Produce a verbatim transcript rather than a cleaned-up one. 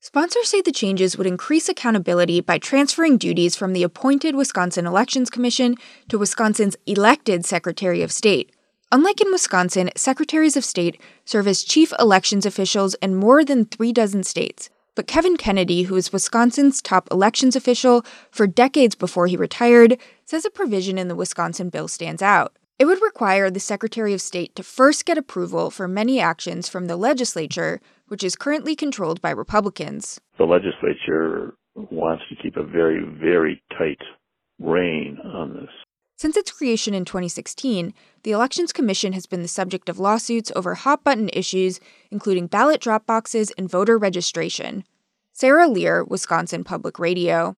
Sponsors say the changes would increase accountability by transferring duties from the appointed Wisconsin Elections Commission to Wisconsin's elected Secretary of State. Unlike in Wisconsin, secretaries of state serve as chief elections officials in more than three dozen states. But Kevin Kennedy, who was Wisconsin's top elections official for decades before he retired, says a provision in the Wisconsin bill stands out. It would require the Secretary of State to first get approval for many actions from the legislature, which is currently controlled by Republicans. The legislature wants to keep a very, very tight rein on this. Since its creation in twenty sixteen, the Elections Commission has been the subject of lawsuits over hot-button issues, including ballot drop boxes and voter registration. Sarah Lear, Wisconsin Public Radio.